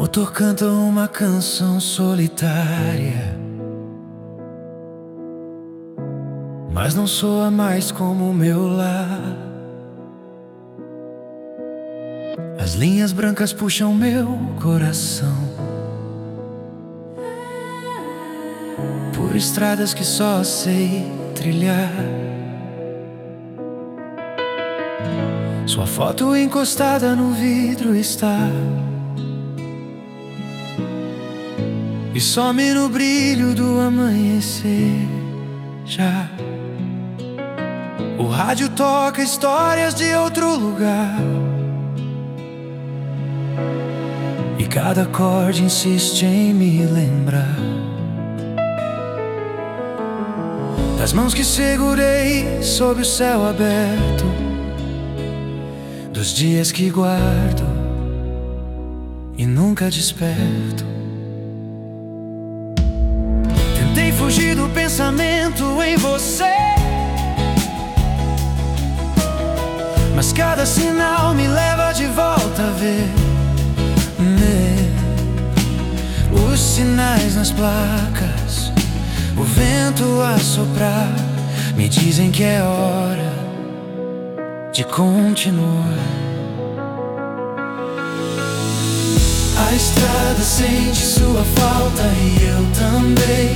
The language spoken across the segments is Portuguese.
motor canta uma canção solitária, mas não soa mais como o meu lar. As linhas brancas puxam meu coração por estradas que só sei trilhar. Sua foto encostada no vidro está e some no brilho do amanhecer já. O rádio toca histórias de outro lugar e cada acorde insiste em me lembrar das mãos que segurei sob o céu aberto, dos dias que guardo e nunca desperto. Tentei fugir do pensamento em você, mas cada sinal me leva de volta a ver os sinais nas placas, o vento a soprar, me dizem que é hora de continuar. A estrada sente sua falta e eu também.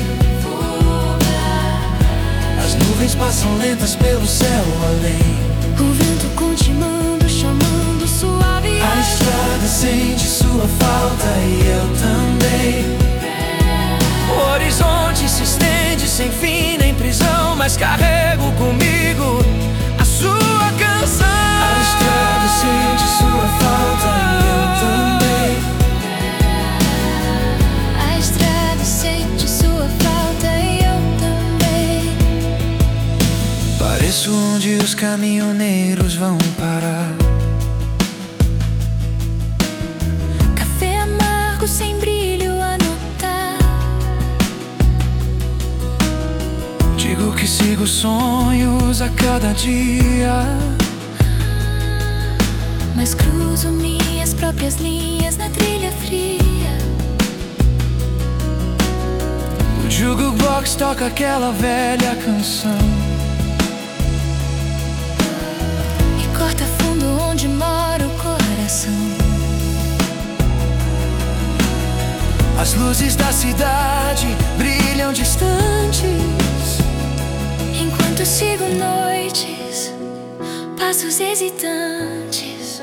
As nuvens passam lentas pelo céu além. O vento continuando, chamando suave. A estrada sente sua falta e eu também. O horizonte se estende sem fim nem prisão, mas carrego comigo a sua canção. A estrada sente sua falta e eu também. A estrada sente sua falta e eu também. Pareço onde os caminhoneiros vão parar. Café amargo sem brilho a notar. Digo que sigo sonhos a cada dia, mas cruzo minhas próprias linhas na trilha fria. o jukebox toca aquela velha canção E corta fundo onde mora o coração. As luzes da cidade brilham distantes, Enquanto sigo noites, passos hesitantes.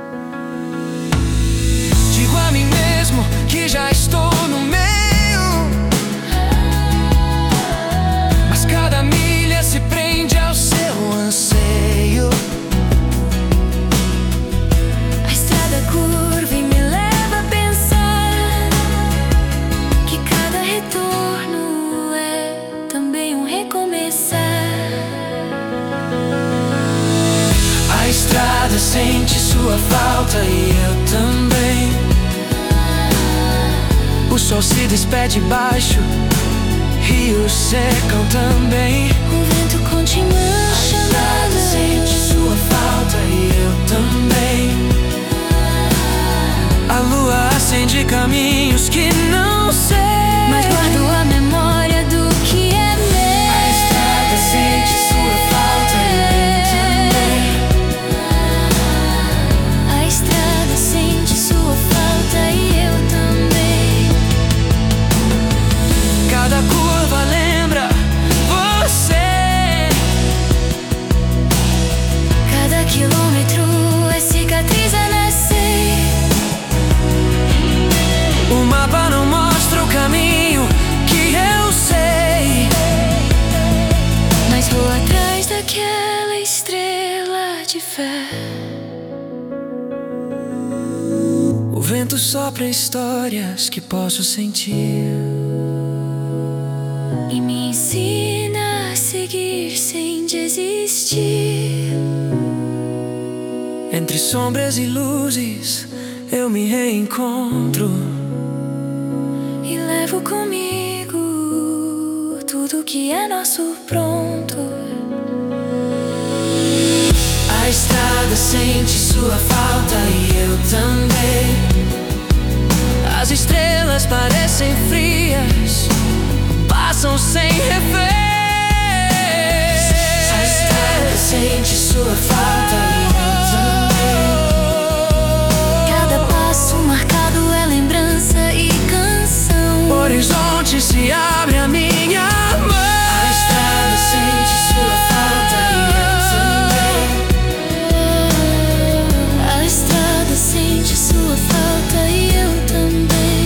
digo a mim mesmo que já estou no meio, mas cada milha se prende ao seu anseio. A estrada curva e me leva a pensar que cada retorno é também um recomeçar. A estrada sente sua falta e eu também. O sol se despede baixo, rios secam também. O vento continua chamando. Sente sua falta e eu também. A lua acende caminhos que não sei, Mas guardo a memória do que é meu. A estrada sente sua falta e eu também. A estrada sente sua falta e eu também. Cada curva lembra você. Cada quilômetro é cicatriz a nascer. O mapa não mostra o caminho que eu sei, Mas vou atrás daquela estrela de fé. o vento sopra histórias que posso sentir. E me ensina a seguir sem desistir. Entre sombras e luzes eu me reencontro. E levo comigo tudo que é nosso pronto. A estrada sente sua falta e eu também. parecem frias, passam sem refém. A estrada sente sua falta e eu também. Cada passo marcado é lembrança e canção. O horizonte se abre à minha mão. A estrada sente sua falta e eu também. A estrada sente sua falta e eu também.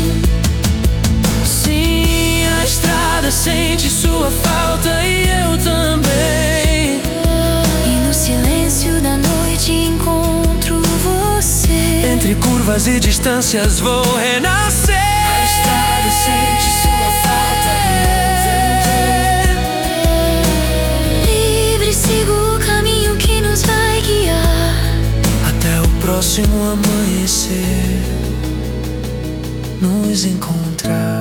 Sim, a estrada sente sua falta e eu também. E no silêncio da noite encontro você. Entre curvas e distâncias vou renascer. A estrada sente sua falta e eu também. Livre sigo o caminho que nos vai guiar até o próximo amanhecer nos encontrar.